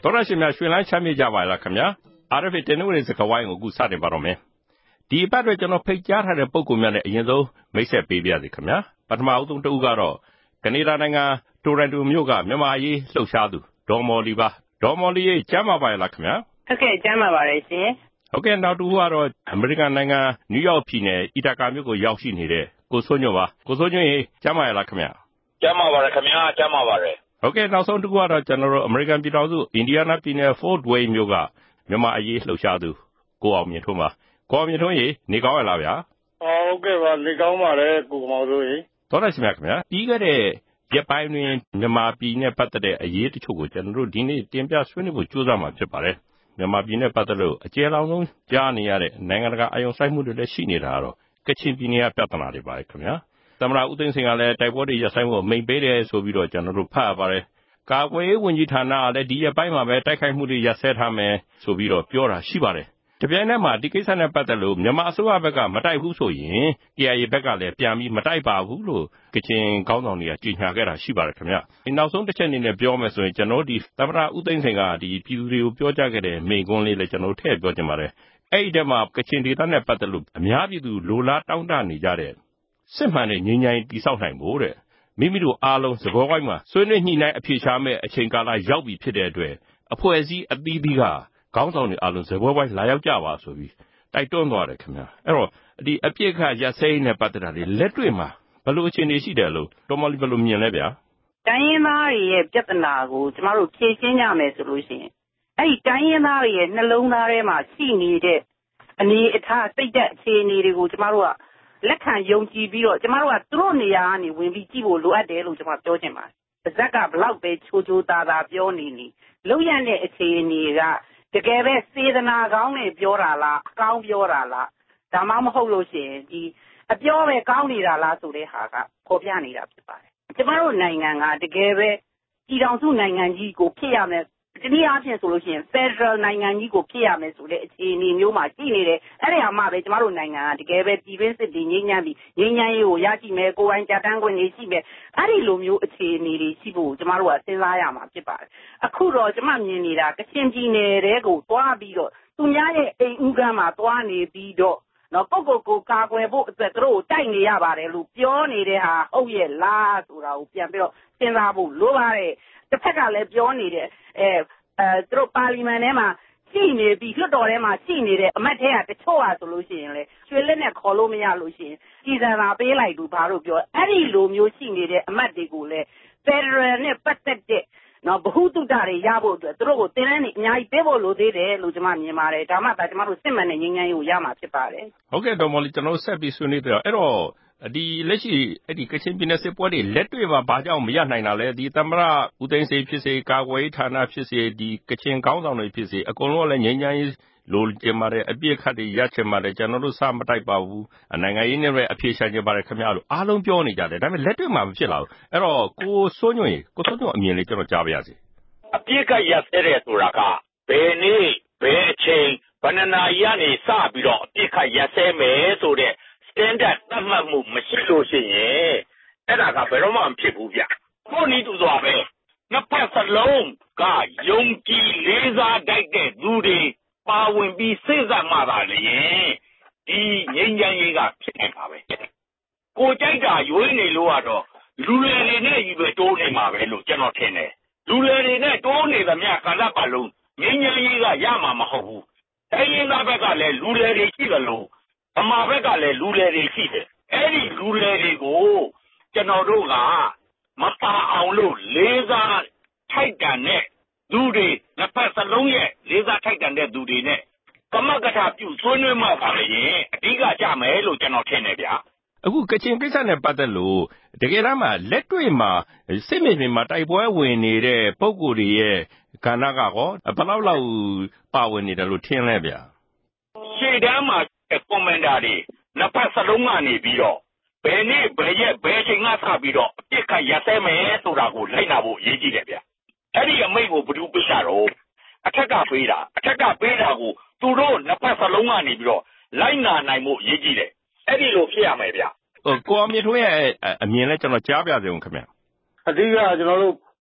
သောရရှင်များရွှေလန်းချမ်းမြေ့ကြပါလားခင်ဗျာ RFA တင်နွေစကဝိုင်းကိုအခုစတင်ပါတော့မယ်ဒီအပတ်အတွက်ကျွန်တော်ဖိတ်ကြားထားတဲ့ပုံကူများနဲ့အရင်ဆုံးမိတ်ဆက်ပေးပါရစေခင်ဗျာပထမအဆုံးတစ်ဦးကတော့ကနေဒါနိုင်ငံတိုရန်တိုမြို့ကမြန်မာရေးလှုပ်ရှားသူဒေါ်မော်လီပါဒေါ်မော်လီရဲ့ကျမ်းပါပါလားခင်ဗျာဟုတ်ကဲ့ကျမ်းပါပါတယ်ရှင်ဟုတ်ကဲ့နောက်တစ်ဦးကတော့အမေရိကန်နိုင်ငံနယူးယောက်ပြည်နယ်အီတာကာမြို့ကိုရောက်ရှိနေတဲ့ကိုစိုးညွန့်ပါကိုစိုးညွန့်ရေကျမ်းပါလားခင်ဗျာကျမ်းပါပါတယ်ခင်ဗျာကျမ်းပါပါတယ်ဟုတ်ကဲ့နောက်ဆုံးတစ်ခုကတော့ကျွန်တော်တို့အမေရိကန်ပြည်ထောင်စုအင်ဒီယားနားပြည်နယ် Fort Wayne မြို့ကမြန်မာအရေးလှုပ်ရှားသူကိုအောင်မြင့်ထွန်းပါကိုအောင်မြင့်ထွန်းရေနေကောင်းရလားဗျာဟုတ်ကဲ့ပါနေကောင်းပါတယ်ကိုမောင်စိုးရေတော်တယ်ရှင်ဗျာခင်ဗျာပြီးခဲ့တဲ့ရက်ပိုင်းတွင်မြန်မာပြည်နဲ့ပတ်သက်တဲ့အရေးတချို့ကိုကျွန်တော်တို့ဒီနေ့တင်ပြဆွေးနွေးဖို့ကြိုးစားမှာဖြစ်ပါတယ်မြန်မာပြည်နဲ့ပတ်သက်လို့အကျယ်လောင်ဆုံးကြားနေရတဲ့နိုင်ငံတကာအာရုံစိုက်မှုတွေလည်းရှိနေတာကတော့ကချင်ပြည်နယ်ကပြဿနာတွေပါခင်ဗျာသမ္မတဦးသိန်းစိန်ကလည်းတိုက်ပွဲတွေရပ်ဆိုင်းဖို့မိန့်ပေးတယ်ဆိုပြီးတော့ကျွန်တော်တို့ဖတ်ရပါတယ်ကာကွယ်ရေးဝန်ကြီးဌာနကလည်းဒီရက်ပိုင်းမှာပဲတိုက်ခိုက်မှုတွေရပ်စဲထားမယ်ဆိုပြီးတော့ပြောတာရှိပါတယ်တပြိုင်တည်းမှာဒီကိစ္စနဲ့ပတ်သက်လို့မြန်မာအစိုးရဘက်ကမတိုက်ဘူးဆိုရင် KIA ဘက်ကလည်းပြန်ပြီးမတိုက်ပါဘူးလို့ကချင်ခေါင်းဆောင်တွေကကြေညာခဲ့တာရှိပါတယ်ခင်ဗျဒီနောက်ဆုံးတစ်ချက်အနေနဲ့ပြောမယ်ဆိုရင်ကျွန်တော်ဒီသမ္မတဦးသိန်းစိန်ကဒီပြည်သူတွေကိုပြောကြားခဲ့တဲ့မိန့်ခွန်းလေးလည်းကျွန်တော်ထည့်ပြောချင်ပါတယ်အဲ့ဒီတည်းမှာကချင်ဒေသနဲ့ပတ်သက်လို့အများပြည်သူလိုလားတောင်းတနေကြတဲ့စစ်မှန်တဲ့ငြိမ်းချမ်းရေးတည်ဆောက်နိုင်ဖို့တဲ့မိမိတို့အားလုံးသဘောဝိုင်းမှာဆွေးနွေးညှိနှိုင်းအဖြေရှာမဲ့အချိန်ကာလရောက်ပြီဖြစ်တဲ့အတွက်အဖွဲ့အစည်းအသီးသီးကခေါင်းဆောင်တွေအားလုံးသဘောဝိုင်းလာရောက်ကြပါဆိုပြီးတိုက်တွန်းသွားတယ်ခင်ဗျာအဲ့တော့ဒီအပြစ်ခတ်ရစဲနဲ့ပတ်သက်တာတွေလက်တွေ့မှာဘယ်လိုအခြေအနေရှိတယ်လို့တော်မလီဘယ်လိုမြင်လဲဗျာတိုင်းရင်းသားတွေရဲ့ပြဿနာကိုကျမတို့ဖြေရှင်းကြမယ်ဆိုလို့ရှိရင်အဲ့ဒီတိုင်းရင်းသားတွေရဲ့နှလုံးသားထဲမှာရှိနေတဲ့အနေအထားစိတ်သက်အခြေအနေတွေကိုကျမတို့ကလက်ခံယုံကြည်ပြီးတော့ကျမတို့ကသူတို့နေရာကနေဝင်ပြီးကြည့်ဖို့လိုအပ်တယ်လို့ကျွန်မပြောချင်ပါတယ်။ပါဇက်ကဘလောက်ပဲချိုးချိုးသားသားပြောနေလုံရတဲ့အခြေအနေကတကယ်ပဲစေတနာကောင်းနဲ့ပြောတာလားအကောင်းပြောတာလားဒါမှမဟုတ်လို့ရှိရင်ဒီအပြောပဲကောင်းနေတာလားဆိုတဲ့ဟာကပေါ်ပြနေတာဖြစ်ပါတယ်။ကျမတို့နိုင်ငံကတကယ်ပဲပြည်ထောင်စုနိုင်ငံကြီးကိုဖြစ်ရမယ်တနည်းအားဖြင့်ဆိုလို့ရှိရင် Federal နိုင်ငံကြီးကိုဖြစ်ရမယ်ဆိုတဲ့အခြေအနေမျိုးမှာရှိနေတယ်အဲ့ဒီဟာမှပဲကျမတို့နိုင်ငံကတကယ်ပဲပြည်တွင်းစစ်တွေငြိမ်းချမ်းပြီးငြိမ်းချမ်းရေးကိုရရှိမယ်ကိုယ်ပိုင်ကြတန်းခွင့်တွေရှိမယ်အဲ့ဒီလိုမျိုးအခြေအနေတွေရှိဖို့ကျမတို့ကစဉ်းစားရမှာဖြစ်ပါတယ်အခုတော့ကျမမြင်နေတာကချင်ပြည်နယ်တွေကိုတွားပြီးတော့သူများရဲ့အိမ်ဦးကမ်းမှာတွားနေပြီးတော့နော်ကိုကာကွယ်ဖို့အတွက်သူတို့တိုက်နေရပါတယ်လို့ပြောနေတဲ့ဟာဟုတ်ရဲ့လားဆိုတာကိုပြန်ပြီးတော့စဉ်းစားဖို့လိုပါတယ်တစ်ဖက်ကလည်းပြောနေတယ်သူတို့ပါလီမန်ထဲမှာရှိနေပြီးလွှတ်တော်ထဲမှာရှိနေတဲ့အမတ်ထဲကတချို့ဟာဆိုလို့ရှိရင်လေရွှေလက်နဲ့ခေါ်လို့မရလို့ရှိရင်ပြည်စံသာပေးလိုက်လို့ဘာလို့ပြောအဲ့ဒီလိုမျိုးရှိနေတဲ့အမတ်တွေကိုလည်း Federal နဲ့ပတ်သက်တဲ့နော်ဗဟုသုတတွေရဖို့အတွက်သူတို့ကိုတင်းလန်းနေအများကြီးပေးဖို့လိုသေးတယ်လို့ကျွန်မမြင်ပါတယ်ဒါမှသာကျွန်တော်တို့စစ်မှန်တဲ့ငြိမ်းချမ်းရေးကိုရမှာဖြစ်ပါတယ်ဟုတ်ကဲ့ဒေါ်မော်လီကျွန်တော်ဆက်ပြီးဆွေးနွေးကြအဲ့တော့ဒီလက်ရှိအဲ့ဒီကချင်ပြည်နယ်စစ်ပွဲတွေလက်တွေ့မှာဘာကြောင့်မရနိုင်တာလဲဒီသမ္မတဦးသိန်းစိန်ဖြစ်စေကာကွယ်ရေးဌာနဖြစ်စေဒီကချင်ခေါင်းဆောင်တွေဖြစ်စေအကုန်လုံးလည်းငြိမ်းချမ်းရေးလိုချင်ပါတယ်အပြစ်ခတ်တွေရချင်ပါတယ်ကျွန်တော်တို့စမတိုက်ပါဘူးနိုင်ငံရေးနဲ့ပဲအဖြေရှာချင်ပါတယ်ခင်ဗျားတို့အားလုံးပြောနေကြတယ်ဒါပေမဲ့လက်တွေ့မှာမဖြစ်လာဘူးအဲ့တော့ကိုစိုးညွန့်အမြင်လေးကျွန်တော်ကြားပါရစေအပြစ်ခတ်ရစဲတယ်ဆိုတာကဘယ်နေ့ဘယ်အချိန်ဘယ်နှစ်နာရီကနေစပြီးတော့အပြစ်ခတ်ရစဲမယ်ဆိုတဲ့standard သတ်မှတ်မှုမရှိလို့ရှိရင်အဲ့ဒါကဘယ်တော့မှမဖြစ်ဘူးဗျ။ကိုနည်းတူစွာပဲနှစ်ဖက်စလုံးကယုံကြည်လေးစားတတ်တဲ့သူတွေပါဝင်ပြီးစိတ်ဆက်မှသာလေဒီငြိမ်းချမ်းရေးကဖြစ်နိုင်ပါပဲ။ကိုကြိုက်တာရွေးနေလို့ကတော့လူတွေနဲ့ကြီးပဲတိုးနေမှာပဲလို့ကျွန်တော်ထင်တယ်။လူတွေနဲ့တိုးနေသမျှကာလပတ်လုံးငြိမ်းချမ်းရေးကရမှာမဟုတ်ဘူး။တိုင်းရင်းသားဘက်ကလည်းလူတွေရှိတယ်လို့ဗမာဘက်ကလည်းလူတွေရှိတယ်အဲ့ဒီလူတွေကိုကျွန်တော်တို့ကမပါအောင်လို့လေးစားထိုက်တန်တဲ့သူတွေနှစ်ဖက်စလုံးရဲ့လေးစားထိုက်တန်တဲ့သူတွေနဲ့ကမကထပြုဆွေးနွေးမှပါလေအဓိကကြမယ်လို့ကျွန်တော်ထင်တယ်ဗျာအခုကချင်ကိစ္စနဲ့ပတ်သက်လို့တကယ်တမ်းမှာလက်တွေ့မှာစစ်မြေပြင်မှာတိုက်ပွဲဝင်နေတဲ့ပုံကိုယ်တွေရဲ့ကဏ္ဍကကောဘယ်လောက်ပါဝင်နေတယ်လို့ထင်လဲဗျာရှေ့တန်းမှာကွန်မန်ဒါတွေနှစ်ဖက်စလုံးကနေပြီးတော့ဘယ်နေ့ဘယ်ရက်ဘယ်ချိန်ကစပြီးတော့အပြစ်ခတ်ရစဲမယ်ဆိုတာကိုလိုက်နာဖို့အရေးကြီးတယ်ဗျအဲ့ဒီအမိန့်ကိုဘယ်သူပေးတာတော့အထက်ကပေးတာကိုသူတို့နှစ်ဖက်စလုံးကနေပြီးတော့လိုက်နာနိုင်ဖို့အရေးကြီးတယ်အဲ့ဒီလိုဖြစ်ရမယ်ဗျကိုအောင်မြင့်ထွန်းရဲ့အမြင်လဲကျွန်တော်ကြားပြစေဦးခင်ဗျအဓိကကျွန်တော်တို့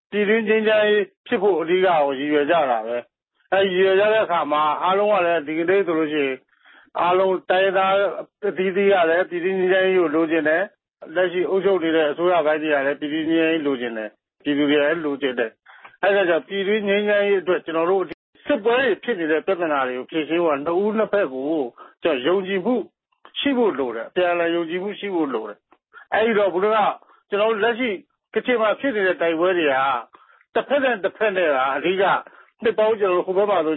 ပြည်တွင်းချင်းချမ်းဖြစ်ဖို့အဓိကကိုရည်ရွယ်ကြတာပဲရည်ရွယ်ကြတဲ့အခါမှာအားလုံးကလည်းဒီကနေ့ဆိုလို့ရှိရင်အားလုံးတိုင်းသားအသီးသီးကလည်းပြည်တွင်းချင်းချမ်းကိုလိုချင်တယ်လက်ရှိအုပ်ချုပ်နေတဲ့အစိုးရပိုင်းတွေကလည်းပြည်တွင်းချင်းလိုချင်တယ်ပြည်သူတွေလည်းလိုချင်တယ်အဲဒါကြောင့်ပြည်တွင်းချင်းချမ်းအတွက်ကျွန်တော်တို့စစ်ပွဲတွေဖြစ်နေတဲ့ပြဿနာတွေကိုဖြေရှင်းဖို့နှစ်ဦးနှစ်ဖက်ကိုကျွန်တော်ယုံကြည်မှုရှိဖို့လိုတယ်ပြန်လည်ယုံကြည်မှုရှိဖို့လိုတယ်အဲဒီတော့ဘုရားကျွန်တော်တို့လက်ရှိကချင်မှာဖြစ်နေတဲ့တိုက်ပွဲတွေကတစ်ဖက်နဲ့တစ်ဖက်နဲ့ကအဓိကနှစ်ပေါင်းကျွန်တော်တို့ဟိုဘက်မှာဆို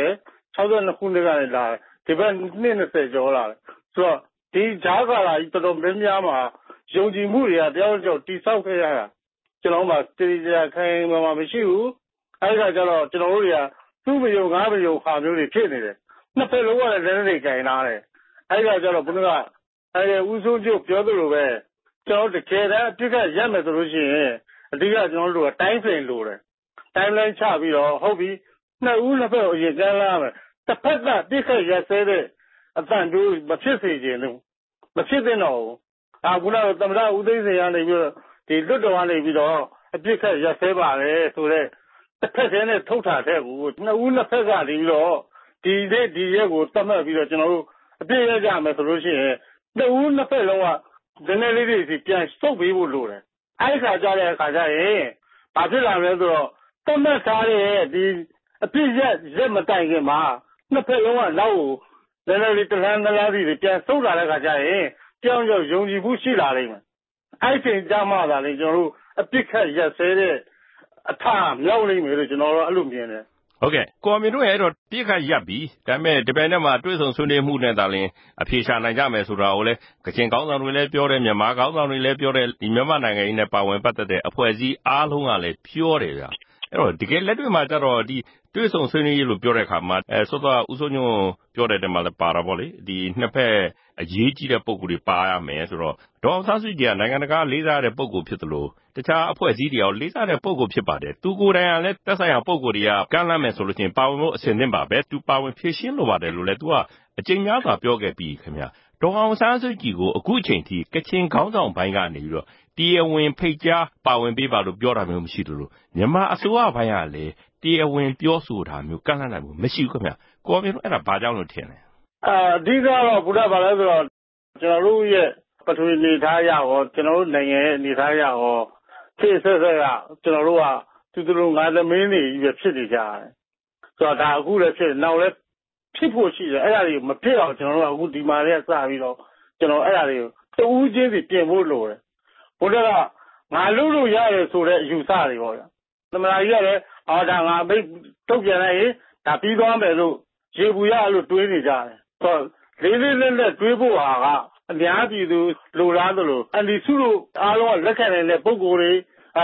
62ခုနှစ်ကနေလာဒီဘက်နှစ်20ကျော်လာတယ်ဆိုတော့ဒီဂျားကာလာကြီးတော်တော်များများမှာယုံကြည်မှုတွေကတယောက်တစ်ယောက်တိဆောက်ခဲ့ရတာကျွန်တော်မှတည်ကြခိုင်မှာမရှိဘူးအဲဒီကကျတော့ကျွန်တော်တို့တွေကသူ့မယုံငါမယုံခါမျိုးတွေဖြစ်နေတယ်နှစ်ဖက်လုံးကလည်းလက်တွေကင်လာတယ်အဲဒီကကျတော့ဘုရားဦးစိုးကျုပ်ပြောသလိုပဲကျွန်တော်တကယ်တမ်းအပြစ်ကရက်မယ်ဆိုလို့ရှိရင်အဓိကကျွန်တော်တို့ကတိုင်းဖင်လိုတယ်တိုင်းလိုင်းချပြီးတော့ဟုတ်ပြီနှစ်ဦးနှစ်ဖက်ကိုအရင်ကမ်းလာမယ်တစ်ဖက်ကပြစ်ခတ်ရက်စဲတဲ့အတန်တို့မဖြစ်စေချင်ဘူးမဖြစ်သင့်တော့ဘူးခုနကသမ္မတဦးသိန်းစိန်ကနေပြီးတော့ဒီလွတ်တော်ကနေပြီးတော့အပြစ်ခတ်ရက်စဲပါလေဆိုတော့တစ်ဖက်တည်းနဲ့ထုတ်ထားတဲ့ကိုနှစ်ဦးနှစ်ဖက်ကနေပြီးတော့ဒီရက်ကိုသတ်မှတ်ပြီးတော့ကျွန်တော်တို့အပြစ်ရကြမယ်ဆိုလို့ရှိရင်နှစ်ဦးနှစ်ဖက်လုံးကနည်းနည်းလေးတွေစီပြန်စုပ်ပေးဖို့လိုတယ်အဲဒီခါကြတဲ့အခါကျရင်ဘာဖြစ်လာမလဲဆိုတော့သတ်မှတ်ထားတဲ့ဒီအပြစ်ရက်မတိုင်ခင်မှာနှစ်ဖက်လုံးကနောက်ကိုနည်းနည်းလေးတလန်းစီတွေပြန်စုပ်လာတဲ့အခါကျရင်ကြောင်ယုံကြည်မှုရှိလာလိမ့်မယ်အဲ့ဒီကြမှာသာလေကျွန်တော်တို့အပြစ်ခတ်ရက်စဲတဲ့အထမြောက်လိမ့်မယ်လို့ကျွန်တော်တို့အဲ့လိုမြင်တယ်ဟုတ်ကဲ့ကိုအမြင့်တို့ရဲ့အဲ့တော့ပြစ်ခတ်ရပ်ပြီးဒါပေမဲ့ဒီပိုင်းထဲမှာတွဲဆုံဆွေးနွေးမှုနဲ့သာလျှင်အဖြေရှာနိုင်ကြမယ်ဆိုတာကိုလည်းကချင်ကောင်းဆောင်တွေလည်းပြောတယ်မြန်မာကောင်းဆောင်တွေလည်းပြောတယ်ဒီမြန်မာနိုင်ငံကြီးနဲ့ပါဝင်ပတ်သက်တဲ့အဖွဲ့အစည်းအားလုံးကလည်းပြောတယ်ဗျာအဲ့တော့တကယ်လက်တွေ့မှာကျတော့ဒီတွဲဆုံဆွေးနွေးရေးလို့ပြောတဲ့အခါမှာစောစောဦးစိုးညွန့်ပြောတဲ့တဲမှာလည်းပါတာပေါ့လေဒီနှစ်ဖက်အရေးကြီးတဲ့ပုံကိုယ်တွေပါရမယ်ဆိုတော့ဒေါ်အောင်ဆန်းစုကြည်ကနိုင်ငံတကာလေးစားတဲ့ပုံကိုယ်ဖြစ်သလိုတခြားအဖွဲ့အစည်းတွေရောလေးစားတဲ့ပုံကိုယ်ဖြစ်ပါတယ်သူကိုယ်တိုင်ကလည်းသက်ဆိုင်ရာပုံကိုယ်တွေကကမ်းလှမ်းမယ်ဆိုလို့ချင်းပါဝင်ဖို့အဆင်သင့်ပါပဲသူပါဝင်ဖြည့်ရှင်းလိုပါတယ်လို့လည်းသူကအကြိမ်များစွာပြောခဲ့ပြီးခင်ဗျဒေါ်အောင်ဆန်းစုကြည်ကိုအခုအချိန်ထိကချင်ခေါင်းဆောင်ပိုင်းကနေပြီးတော့တရားဝင်ဖိတ်ကြားပါဝင်ပေးပါလို့ပြောတာမျိုးမရှိလို့မြန်မာအစိုးရဘိုင်းကလည်းတရားဝင်ပြောဆိုတာမျိုးကန့်လန့်နိုင်မှုမရှိဘူးခင်ဗျကိုအမြင့်တို့အဲ့ဒါဘာကြောင့်လို့ထင်လဲအဓိကတော့ဘုရားဘာလဲဆိုတော့ကျွန်တော်တို့ရဲ့ပထဝီနေသားရရောကျွန်တော်တို့နိုင်ငံရဲ့နေသားရရောဖြစ်ဆက်ဆက်ကကျွန်တော်တို့ကသူတို့ငါသမင်းတွေကြီးပဲဖြစ်နေကြတယ်ဆိုတော့ဒါအခုလည်းဖြစ်နောက်လည်းဖြစ်ဖို့ရှိတယ်အဲ့ဒါတွေမဖြစ်အောင်ကျွန်တော်တို့အခုဒီမှာလည်းစပြီးတော့ကျွန်တော်အဲ့ဒါတွေကိုတူးချင်းစီပြင်ဖို့လိုတယ်ဘုရားကငါလုပ်လို့ရတယ်ဆိုတဲ့အယူဆတွေပေါ့ဗျာသမဏကြီးကလည်းဒါငါမိတ်ထုတ်ပြန်လိုက်ရင်ဒါပြီးသွားမယ်လို့ရေဘူးရလို့တွေးနေကြတယ်ဆိုတော့လေးလက်တွေးဖို့ဟာကအများပြည်သူလိုလားသလိုအန်ဒီစုတို့အားလုံးကလက်ခံနေတဲ့ပုံကိုယ်တွေ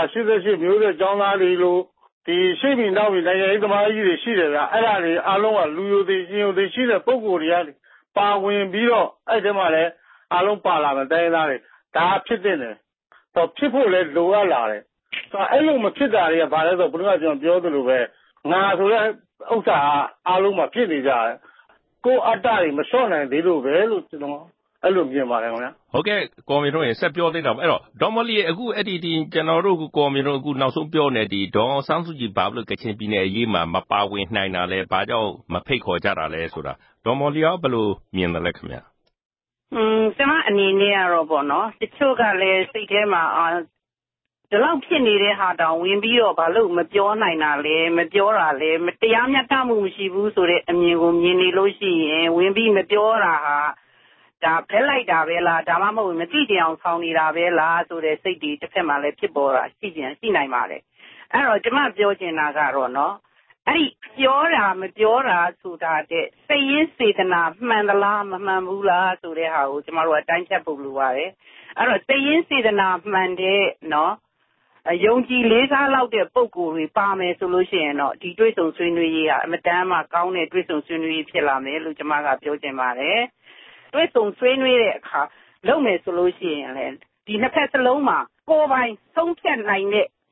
88မျိုးဆက်ကျောင်းသားတွေလို့ဒီရှိပြီနောက်ပြီနိုင်ငံရေးသမားကြီးတွေရှိတယ်ဗျအဲ့ဒါတွေအားလုံးကလူယိုသေးရှင်ယိုသေးရှိတဲ့ပုံကိုယ်တွေကပါဝင်ပြီးတော့အဲ့ဒီမှာလည်းအားလုံးပါလာမယ်တိုင်းသားတွေဒါဖြစ်တဲ့တယ်တော့ဖြစ်ဖို့လည်းလိုအပ်လာတယ်ဆိုတော့အဲ့လိုမဖြစ်တာတွေကဘာလဲဆိုတော့ဘုရားကျွန်တော်ပြောသလိုပဲငါဆိုတဲ့ဥစ္စာအားလုံးမှာဖြစ်နေကြတယ်ကိုအတ္တတွေမလျှော့နိုင်သေးလို့ပဲလို့ကျွန်တော်အဲ့လိုမြင်ပါတယ်ခင်ဗျာဟုတ်ကဲ့ကော်မီတို့ရင်ဆက်ပြောသေးတာအဲ့တော့ဒေါ်မလီအခုအဲ့ဒီကျွန်တော်တို့ကော်မီတို့အခုနောက်ဆုံးပြောနေဒီဒေါ်ဆန်းစုကြည်ဘာလို့ကချင်ပြည်နယ်အရေးမှာမပါဝင်နိုင်တာလဲဘာကြောင့်မဖိတ်ခေါ်ကြတာလဲဆိုတာဒေါ်မလီရောဘယ်လိုမြင်တယ်လဲခင်ဗျာကျွန်မအနေနဲ့ကတော့ပေါ့နော်တချို့ကလည်းစိတ်ထဲမှာဒီလောက်ဖြစ်နေတဲ့ဟာတောင်ဝင်ပြီးတော့ဘာလို့မပြောနိုင်တာလဲမပြောတာလဲတရားမျှတမှုမရှိဘူးဆိုတဲ့အမြင်ကိုမြင်နေလို့ရှိရင်ဝင်ပြီးမပြောတာဟာဒါဖက်လိုက်တာပဲလားဒါမှမဟုတ်မသိကြအောင်ဆောင်နေတာပဲလားဆိုတဲ့စိတ်တွေတစ်ဖက်မှာလည်းဖြစ်ပေါ်တာရှိနိုင်ပါတယ်အဲ့တော့ကျွန်မပြောချင်တာကတော့နော်အဲ့ဒီပြောတာမပြောတာဆိုတာတဲ့စိတ်ရင်းစေတနာမှန်သလားမမှန်ဘူးလားဆိုတဲ့ဟာကိုကျွန်တော်တို့အတိုင်းချက်ဖို့လိုပါတယ်အဲ့တော့စိတ်ရင်းစေတနာမှန်တဲ့နော်ယုံကြည်လေးစားလောက်တဲ့ပုံကိုယ်တွေပါမယ်ဆိုလို့ရှိရင်တော့ဒီတွေ့ဆုံဆွေးနွေးရေးကအမတန်မှကောင်းတဲ့တွေ့ဆုံဆွေးနွေးရေးဖြစ်လာမယ်လို့ကျွန်မကပြောချင်ပါတယ်တွေ့ဆုံဆွေးနွေးတဲ့အခါလုပ်မယ်ဆိုလို့ရှိရင်လည်းဒီနှစ်ဖက်စလုံးမှာကိုယ်ပိုင်ဆုံးဖြတ်နိုင်တဲ့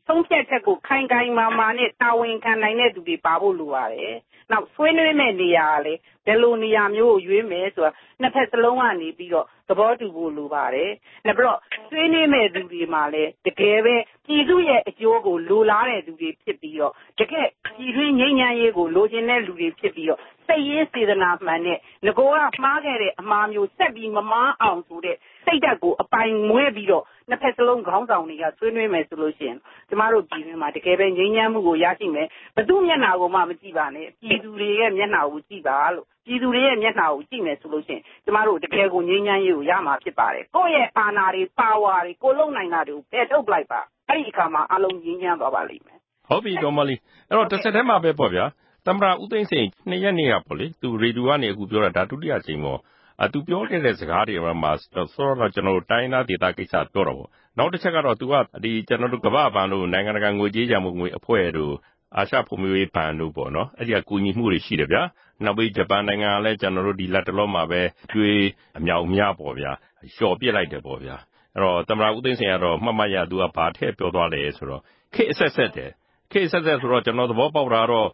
ဆုံးဖြတ်ချက်ကိုခိုင်ခိုင်မာမာနဲ့တာဝန်ခံနိုင်တဲ့သူတွေပါဖို့လိုပါတယ်။နောက်ဆွေးနွေးမဲ့နေရာကလည်းဘယ်လိုနေရာမျိုးကိုရွေးမယ်ဆိုတာနှစ်ဖက်စလုံးကနေပြီးတော့သဘောတူဖို့လိုပါတယ်။နောက်ပြီးတော့ဆွေးနွေးမဲ့သူတွေမှာလည်းတကယ်ပဲပြည်သူရဲ့အကျိုးကိုလိုလားတဲ့သူတွေဖြစ်ပြီးတော့တကယ်ပြည်တွင်းငြိမ်းချမ်းရေးကိုလိုချင်တဲ့လူတွေဖြစ်ပြီးတော့စိတ်ရင်းစေတနာမှန်နဲ့ငကောကမှားခဲ့တဲ့အမှားမျိုးဆက်ပြီးမမားအောင်ဆိုတဲ့စိတ်ဓာတ်ကိုအပိုင်မွေးပြီးတော့နှစ်ဖက်စလုံးခေါင်းဆောင်တွေကဆွေးနွေးမယ်ဆိုလို့ရှိရင်ကျမတို့ပြည်တွင်းမှာတကယ်ပဲငြိမ်းချမ်းမှုကိုရရှိမယ်ဘသူမျက်နှာကိုမှမကြည့်ပါနဲ့ပြည်သူတွေရဲ့မျက်နှာကိုကြည့်ပါလို့ပြည်သူတွေရဲ့မျက်နှာကိုကြည့်မယ်ဆိုလို့ရှိရင်ကျမတို့တကယ်ကိုငြိမ်းချမ်းရေးကိုရမှာဖြစ်ပါတယ်ကိုယ့်ရဲ့အာဏာတွေပါဝါတွေကိုလုံနိုင်တာတွေကိုဖယ်ထုတ်လိုက်ပါအဲ့ဒီအခါမှာအလုံးငြိမ်းချမ်းသွားပါလိမ့်မယ်ဟုတ်ပြီဒေါ်မလီအဲ့တော့တစ်ဆက်တည်းမှာပဲပေါ့ဗျာသမ္မတဦးသိန်းစိန်2ရက်နေ့ကပေါ့လေသူရေဒီယိုကနေအခုပြောတာဒါဒုတိယကြိမ်ပေါ့သူပြောခဲ့တဲ့စကားတွေမှာဆိုတော့ကျွန်တော်တို့တိုင်းသားဒေသကိစ္စပြောတော့ပေါ့နောက်တစ်ချက်ကတော့သူကဒီကျွန်တော်တို့ကမ္ဘာ့ဘဏ်တို့နိုင်ငံတကာငွေကြေးရန်ပုံငွေအဖွဲ့တို့အာရှဖွံ့ဖြိုးရေးဘဏ်တို့ပေါ့နော်အဲ့ဒီကကူညီမှုတွေရှိတယ်ဗျာနောက်ပြီးဂျပန်နိုင်ငံကလည်းကျွန်တော်တို့ဒီလက်တလုံးမှာပဲကျွေးအမြောက်အများပေါ့ဗျာလျှော်ပစ်လိုက်တယ်ပေါ့ဗျာအဲ့တော့သမ္မတဦးသိန်းစိန်ကတော့မှတ်မှတ်ရသူကဘာထည့်ပြောသွားလဲဆိုတော့ခေတ်အဆက်ဆက်တယ်ခေတ်ဆက်ဆက်ဆိုတော့ကျွန်တော်သဘောပေါက်တာတော့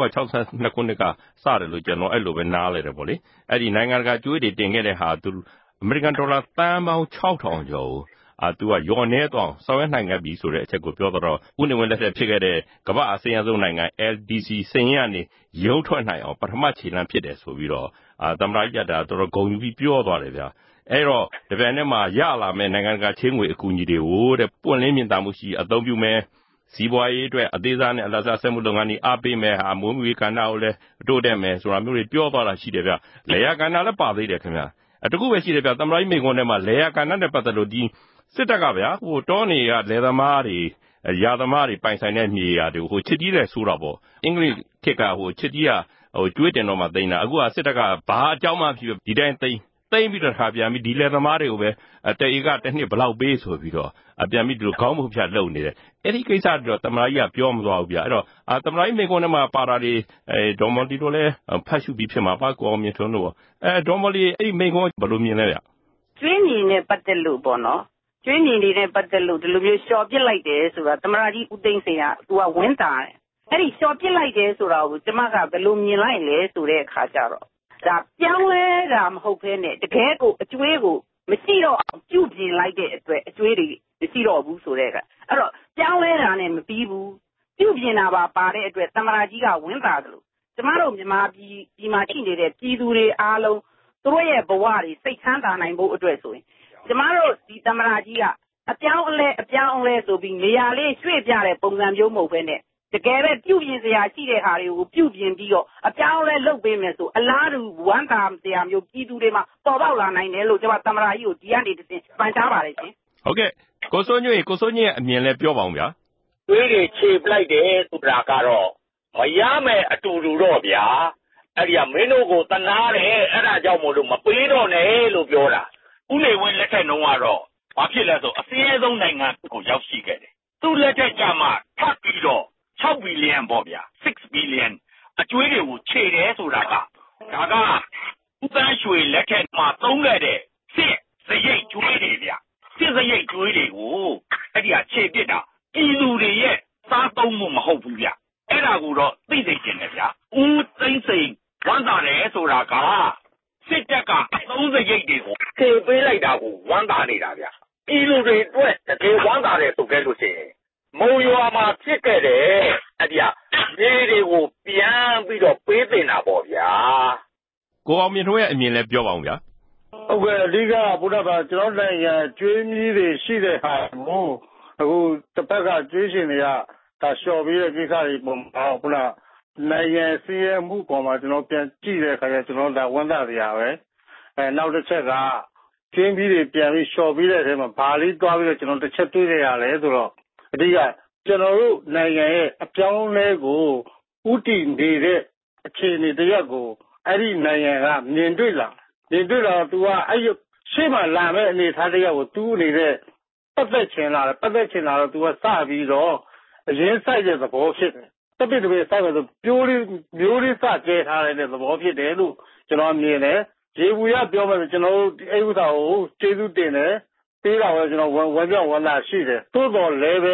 1962ခုနှစ်ကစတယ်လို့ကျွန်တော်အဲ့လိုပဲနားလဲတယ်ပေါ့လေအဲ့ဒီနိုင်ငံတကာကျွေးတွေတင်ခဲ့တဲ့ဟာသူအမေရိကန်ဒေါ်လာသန်းပေါင်း6000ကျော်သူကယော်နေတော့ဆောင်ရွက်နိုင်ခဲ့ပြီဆိုတဲ့အချက်ကိုပြောတော့ဦးနေဝင်းလက်ထက်ဖြစ်ခဲ့တဲ့ကမ္ဘာအစည်းအရုံးနိုင်ငံ LDC စင်ရကနေရုံးထွက်နိုင်အောင်ပထမခြေလှမ်းဖြစ်တယ်ဆိုပြီးတော့သမ္မတကြီးကတော်တော်ဂုဏ်ယူပြီးပြောသွားတယ်ဗျာအဲ့တော့ဒီပြန်ထဲမှာရလာမဲ့နိုင်ငံတကာချင်းငွေအကူအညီတွေကိုတဲ့ပွင့်လင်းမြင်သာမှုရှိအသုံးပြုမယ်စီးပွားရေးအတွက်အသေးစားနဲ့အလတ်စားစက်မှုလုပ်ငန်းတွေအားပေးမယ်ဟာမိုးမွေးကဏ္ဍကိုလည်းတိုးတက်မယ်ဆိုတာမျိုးတွေပြောသွားတာရှိတယ်ဗျလေယာကဏ္ဍလည်းပါသေးတယ်ခင်ဗျတခုပဲရှိတယ်ဗျသမ္မတကြီးမိန့်ခွန်းထဲမှာလေယာကဏ္ဍနဲ့ပတ်သက်လို့ဒီစစ်တပ်ကဗျာတောနေကလယ်သမားတွေရာသမားတွေပိုင်ဆိုင်တဲ့မြေယာတွေကိုချစ်ကြီးတယ်ဆိုတာပေါ့အင်္ဂလိပ်ခေတ်ကချစ်ကြီးကကျွေးတင်တော့မှသိမ်းတာအခုကစစ်တပ်ကဘာအကြောင်းမှဖြစ်ဒီတိုင်းသိမ်းပြီးတော့ခါပြန်ပြီးဒီလယ်သမားတွေကိုပဲတဧကတစ်နှစ်ဘလောက်ပေးဆိုပြီးတော့ပြန်ပြီးဒီလိုခေါင်းမုတ်ဖြတ်လုပ်နေတယ်အဲ့ဒီကိစ္စတော့သမ္မတကြီးကပြောမသွားဘူးဗျအဲ့တော့သမ္မတကြီးမိန့်ခွန်းထဲမှာပါတာတွေဒေါ်မော်လီတို့လည်းဖတ်ရှုပြီးဖြစ်မှာပါကိုအောင်မြင့်ထွန်းတို့ဒေါ်မော်လီအဲ့ဒီမိန့်ခွန်းဘယ်လိုမြင်လဲဗျကျွေးမြေနဲ့ပတ်သက်လို့ပေါ့နော်ကျွေးမြေတွေနဲ့ပတ်သက်လို့ဒီလိုမျိုးလျှော်ပစ်လိုက်တယ်ဆိုတာသမ္မတကြီးဦးသိန်းစိန်ကသူကဝင်းတာတယ်အဲ့ဒီလျှော်ပစ်လိုက်တယ်ဆိုတာကိုကျမကဘယ်လိုမြင်လိုက်လဲဆိုတဲ့အခါကျတော့ဒါပြောင်းလဲတာမဟုတ်ဘဲနဲ့တကယ်ကိုအကျွေးကိုမရှိတော့ပြုပြင်လိုက်တဲ့အတွက်အကျွေးတွေမရှိတော့ဘူးဆိုတဲ့ကအဲ့တော့ပြောင်းလဲတာနဲ့မပြီးဘူးပြုပြင်တာပါတဲ့အတွက်သမ္မတကြီးကဝင်းတာတယ်လို့ကျမတို့မြန်မာပြည်မှာရှိနေတဲ့ပြည်သူတွေအားလုံးသူတို့ရဲ့ဘဝတွေစိတ်ချမ်းသာနိုင်ဖို့အတွက်ဆိုရင်ကျမတို့ဒီသမ္မတကြီးကအပြောင်းအလဲဆိုပြီးနေရာလေးရွှေ့ပြတဲ့ပုံစံမျိုးမဟုတ်ဘဲနဲ့တကယ်ပဲပြုပြင်စရာရှိတဲ့ဟာတွေကိုပြုပြင်ပြီးတော့အပြောင်းအလဲလုပ်ပေးမယ်ဆိုအလားတူဝမ်းသာစရာမျိုးပြည်သူတွေမှာပေါ်ပေါက်လာနိုင်တယ်လို့ကျွန်မသမ္မတကြီးကိုဒီကနေတစ်ဆင့်ပန်ကြားပါတယ်ရှင်ဟုတ်ကဲ့ကိုစိုးညွန့်ရဲ့အမြင်လည်းပြောပါဦးဗျာတွေးတွေခြေပလိုက်တယ်ဆိုတာကတော့မရမယ်အတူတူတော့ဗျာအဲ့ဒီကမင်းတို့ကိုတနာတယ်အဲ့ဒါကြောင့်မို့လို့မပေးတော့နဲ့လို့ပြောတာဦးနေဝင်းလက်ထက်နှုန်းကတော့ဘာဖြစ်လဲဆိုအစည်းအရုံးနိုင်ငံကိုရောက်ရှိခဲ့တယ်သူ့လက်ထက်ကျမှထပ်ပြီးတော့6ဘီလီယံပေါ့ဗျာ6ဘီလီယံအကျွေးတွေကိုခြေတယ်ဆိုတာကဒါကဦးသန်းရွှေလက်ထက်မှာသုံးခဲ့တဲ့စစ်စရိတ်ကျွေးတွေဗျစစ်စရိတ်ကျွေးတွေကိုအဲ့ဒီကခြေပစ်တာပြည်သူတွေရဲ့စားသုံးမှုမဟုတ်ဘူးဗျအဲ့ဒါကိုတော့သိသိကျင်တယ်ဗျဦးသိန်းစိန်ဝမ်းသာတယ်ဆိုတာကစစ်တပ်ကအသုံးစရိတ်တွေကိုခြေပေးလိုက်တာကိုဝမ်းသာနေတာဗျပြည်သူတွေအတွက်တကယ်ဝမ်းသာတယ်ဆိုခဲ့လို့ရှိရင်မုံရွာမှာဖြစ်ခဲ့တယ်အဲ့ဒီမြေတွေကိုပြန်ပြီးတော့ပေးတင်တာပေါ့ဗျာကိုအောင်မြင့်ထွန်းရဲ့အမြင်လည်းပြောပါဦးဗျာဟုတ်ကဲ့အဓိကဘုရားဗျာကျွန်တော်နိုင်ငံကျွေးမြီးတွေရှိတဲ့ဟာကိုအခုတစ်ဖက်ကကျွေးရှင်တွေကဒါလျှော်ပြီးတဲ့ကိစ္စတွေပုံဘုရားနိုင်ငံစီးရဲမှုပေါ်မှာကျွန်တော်ပြန်ကြည့်တဲ့အခါကျကျွန်တော်ဒါဝန်တာစရာပဲနောက်တစ်ချက်ကကျွေးမြီးတွေပြန်ပြီးလျှော်ပြီးတဲ့အထဲမှာဘာလေးတွားပြီးတော့ကျွန်တော်တစ်ချက်တွေးရလဲဆိုတော့အဓိကကျွန်တော်တို့နိုင်ငံရဲ့အပြောင်းလဲကိုဥတည်နေတဲ့အခြေအနေတရက်ကိုအဲ့ဒီနိုင်ငံကမြင်တွေ့လာတော့သူကအဲ့ရှေ့မှာလာမဲ့အနေထားတရက်ကိုသူ့အနေနဲ့ပတ်သက်ချင်လာတော့သူကစပြီးတော့အရင်ဆိုင်တဲ့သဘောဖြစ်တယ်တပိစိုက်မယ်ဆိုမျိုးလေးစကျဲထားတဲ့သဘောဖြစ်တယ်လို့ကျွန်တော်မြင်တယ်ရေဘူးရပြောမယ်ဆိုကျွန်တော်တို့အဲ့ဥစ္စာကိုကျေးဇူးတင်တယ်ပေးတာပဲကျွန်တော်ဝမ်းပြောင်းဝမ်းသာရှိတယ်သို့တော်လည်းပဲ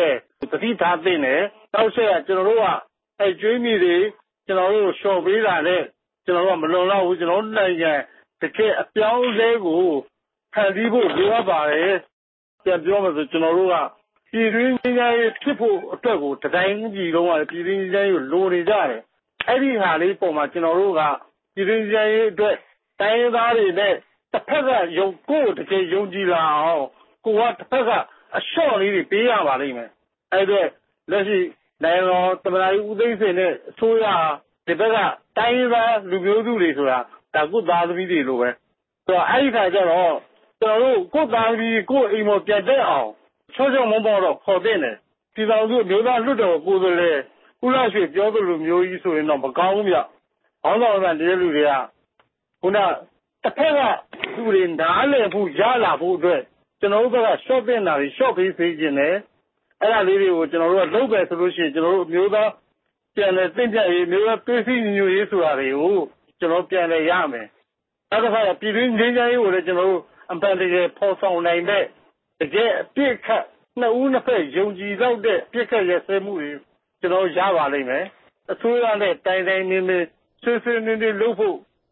တတိထားသိနေနောက်ဆက်ကကျွန်တော်တို့ကကျွေးမိတွေကျွန်တော်တို့ရှော့ပေးတာနဲ့ကျွန်တော်တို့ကမလုံလောက်ဘူးကျွန်တော်တို့နိုင်ငံတကယ်အပြောင်းလဲကိုဖန်တီးဖို့လိုအပ်ပါတယ်ပြန်ပြောမှဆိုကျွန်တော်တို့ကပြည်တွင်းငြိမ်းချမ်းရေးဖြစ်ဖို့အတွက်ကိုတတိုင်းပြည်လုံးကပြည်တွင်းငြိမ်းချမ်းရေးကိုလိုနေကြတယ်အဲ့ဒီဟာလေးပုံမှာကျွန်တော်တို့ကပြည်တွင်းငြိမ်းချမ်းရေးအတွက်တိုင်းရင်းသားတွေနဲ့တစ်ဖက်ကယုံကိုတကယ်ယုံကြည်လာအောင်ကိုကတစ်ဖက်ကအလျှော့လေးတွေပေးရပါလိမ့်မယ်အဲ့ဒါလက်ရှိနိုင်ငံတော်သမ္မတကြီးဦးသိန်းစိန်နဲ့အစိုးရဒီဘက်ကတိုင်းရင်းသားလူမျိုးစုတွေဆိုတာဒါကုသားသမီးတွေလိုပဲဆိုတော့အဲ့ဒီခါကျတော့ကျွန်တော်တို့ကိုသားသမီးကိုအိမ်ပေါ်ပြန်တက်အောင်ချောချောမောမောတော့ခေါ်တဲ့တယ်ပြည်တော်စုမျိုးသားလွတ်တော်ကိုယ်စားလှယ်ကုလရွှေပြောသလိုမျိုးကြီးဆိုရင်တော့မကောင်းဘူးဗျဘောင်းတော်ကတည်းကလူတွေကခုနတစ်ဖက်ကသူတွေနားလည်ဖို့ရလာဖို့အတွက်ကျွန်တော်တို့ကရှော့တင်တာတွေရှော့ပေးပေးခြင်းနဲ့အဲ့ဒါလေးတွေကိုကျွန်တော်တို့ကလုပ်ပဲဆိုလို့ရှိရင်ကျွန်တော်တို့မျိုးသားပြန်လဲတင့်ပြတ်ရေးမျိုးသားတွေးစီညွှန်ရေးဆိုတာတွေကိုကျွန်တော်ပြန်လဲရမယ်အဲ့ဒါကပြည်တွင်းငြိမ်းချမ်းရေးကိုလည်းကျွန်တော်တို့အပန်တကယ်ပေါ်ဆောင်နိုင်တဲ့တကယ်အပြစ်ခတ်နှစ်ဦးနှစ်ဖက်ယုံကြည်တော့တဲ့ပြစ်ခတ်ရစဲမှုတွေကျွန်တော်ရပါလိမ့်မယ်အစိုးရနဲ့တိုင်းတိုင်းနေနေဆွေးဆွေးနွေးနွေးလုပ်ဖို့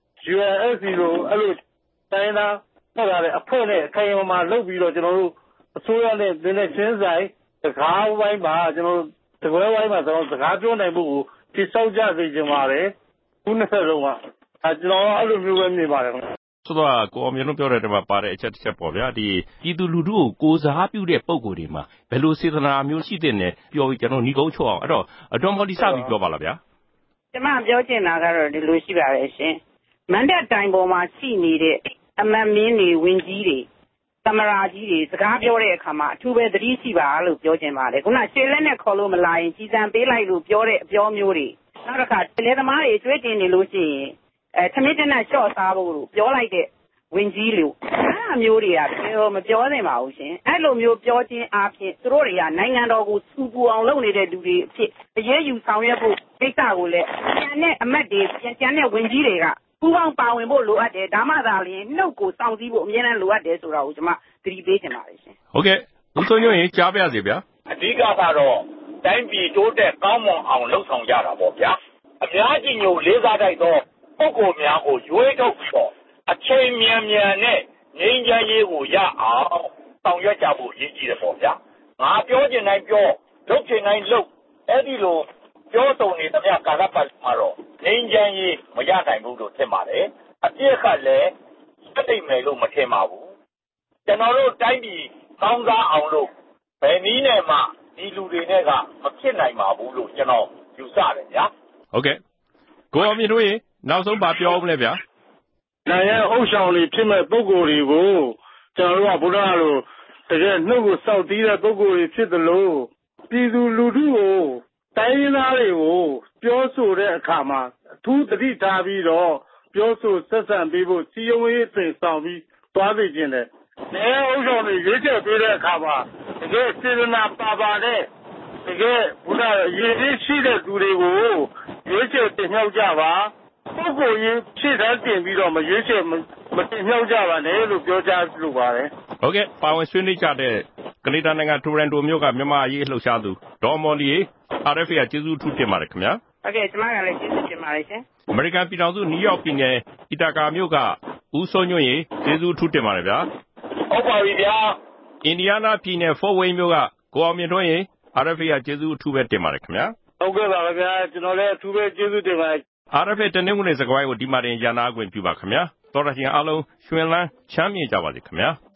UNSC လို့အဲ့လိုတိုင်းသားဟုတ်တယ်အဖွဲ့နဲ့အခိုင်အမာလုပ်ပြီးတော့ကျွန်တော်တို့အစိုးရနဲ့ဒီနေ့ချင်းဆိုင်စကားဝိုင်းမှာကျွန်တော်တို့တကွဲဝိုင်းမှာကျွန်တော်စကားပြောနိုင်ဖို့ကိုတိစောက်ကြစေချင်ပါတယ်ခုနှစ်ဖက်လုံးကကျွန်တော်အဲ့လိုမျိုးပဲမြင်ပါတယ်ဆိုတော့ကိုအောင်မြတ်တို့ပြောတဲ့တည်းမှာပါတဲ့အချက်တစ်ချက်ပေါ့ဗျာဒီပြည်သူလူထုကိုကိုစားပြုတဲ့ပုံကိုယ်တွေမှာဘယ်လိုစေတနာမျိုးရှိတဲ့နဲ့ပြောပြီးကျွန်တော်ညီကုန်းချုပ်အောင်အဲ့တော့အတော်မော်လီစပြီးပြောပါလားဗျာကျွန်မပြောချင်တာကတော့ဒီလိုရှိပါရဲ့ရှင်မန္တတိုင်ပေါ်မှာရှိနေတဲ့အမတ်မင်းတွေဝင်ကြီးတွေသမရာကြီးတွေစကားပြောတဲ့အခါမှာအထူးပဲသတိရှိပါလို့ပြောချင်ပါတယ်ခုနရှေ့လက်နဲ့ခေါ်လို့မလာရင်ကြီးစံပေးလိုက်လို့ပြောတဲ့အပြောမျိုးတွေနောက်တစ်ခါလေသမားတွေကျွေးတင်နေလို့ရှိရင်သမစ်တနတ်လျှော့စားဖို့လို့ပြောလိုက်တဲ့ဝင်ကြီးလို့အဲ့အမျိုးတွေကတကယ်မပြောသင့်ပါဘူးရှင်အဲ့လိုမျိုးပြောခြင်းအပြင်သူတို့တွေကနိုင်ငံတော်ကိုစူပူအောင်လုပ်နေတဲ့လူတွေအဖြစ်အရေးယူဆောင်ရွက်ဖို့ကိစ္စကိုလည်းကျန်တဲ့အမတ်တွေကျန်တဲ့ဝင်ကြီးတွေကပူပေါင်းပါဝင်ဖို့လိုအပ်တယ်ဒါမှသာလျှင်နှုတ်ကိုစောင့်စည်းဖို့အများနဲ့လိုအပ်တယ်ဆိုတာကိုကျွန်မသတိပေးချင်ပါတယ်ရှင်ဟုတ်ကဲ့ဦးစိုးညွန့်ရင်ကြားပါရစေဗျာအဓိကကတော့တိုင်းပြည်တိုးတက်ကောင်းမွန်အောင်လှုပ်ဆောင်ကြတာပေါ့ဗျာအများကြီးညိုလေးစားတိုက်တော့ပုဂ္ဂိုလ်များကိုရွေးထုတ်ပြီးတော့အချိန်မြန်မြန်နဲ့ငြိမ်းချမ်းရေးကိုရအောင်ဆောင်ရွက်ကြဖို့ရည်ကြီးတယ်ပေါ့ဗျာငါပြောချင်တိုင်းပြောလုပ်ချင်တိုင်းလုပ်အဲ့ဒီလိုပြောတုံနေတဲ့ဗျာကာလပတ်မှာတော့ငြိမ်းချမ်းရေးမရနိုင်ဘူးလို့ထင်ပါတယ်အပြည့်ခတ်လည်းစိတ်မယ်လို့မထင်ပါဘူးကျွန်တော်တို့တိုင်းပြည်ကောင်းစားအောင်လို့ဘယ်နည်းနဲ့မှဒီလူတွေနဲ့ကမဖြစ်နိုင်ပါဘူးလို့ကျွန်တော်ယူဆတယ်ဗျာဟုတ်ကဲ့ကိုအောင်မြင့်တို့ရေနောက်ဆုံးပါပြောအောင်လဲဗျာနိုင်ငံအုပ်ဆောင်တွေဖြစ်မဲ့ပုဂ္ဂိုလ်တွေကိုကျွန်တော်တို့ကဘုရားလိုတကယ်နှုတ်ကိုစောက်တီးတဲ့ပုဂ္ဂိုလ်တွေဖြစ်သလိုပြည်သူလူထုကိုတိုင်းရင်းသားတွေကိုပြောဆိုတဲ့အခါမှာအထူးသတိထားပြီးတော့ပြောဆိုဆက်ဆံပေးဖို့စီယုံရေးပင်ဆောင်ပြီးသွားသိခြင်းတယ်။နိုင်ငံအုပ်ဆောင်တွေရွေးချယ်ပေးတဲ့အခါမှာတကယ်စေတနာပါတဲ့တကယ်ဘုရားရည်ရည်ရှိတဲ့သူတွေကိုရွေးချယ်တင်မြှောက်ကြပါပုဂ္ဂိုလ်ရေးဖြည့်ထားတင်ပြီးတော့မရွေးချယ်မတင်မြှောက်ကြပါနဲ့လို့ပြောကြားလိုပါတယ်ဟုတ်ကဲ့ပါဝင်ဆွေးနွေးကြတဲ့ကနေဒါနိုင်ငံတိုရန်တိုမြို့ကမြန်မာအရေးလှုပ်ရှားသူဒေါ်မော်လီ RFA ကကျေးဇူးထူးတင်ပါတယ်ခင်ဗျာဟုတ်ကဲ့ကျွန်မကလည်းကျေးဇူးတင်ပါတယ်ရှင်အမေရိကန်ပြည်ထောင်စုနယူးယောက်ပြည်နယ်အီတာကာမြို့ကဦးစိုးညွန့်ရေကျေးဇူးထူးတင်ပါတယ်ဗျာဟုတ်ပါပြီဗျာအင်ဒီယားနားပြည်နယ်ဖို့ဝိန်းမြို့ကကိုအောင်မြင့်ထွန်းရေ RFA ကကျေးဇူးအထူးပဲတင်ပါတယ်ခင်ဗျာဟုတ်ကဲ့ပါဗျာကျွန်တော်လည်းအထူးပဲကျေးဇူးတင်ပါတယ် RFA တနင်္ဂနွေစကားဝိုင်းကိုဒီမှာတင်ရန်နာခွင့်ပြုပါခင်ဗျာတော်ရရှင်အားလုံးရွှင်လန်းချမ်းမြေ့ကြပါစေခင်ဗျာ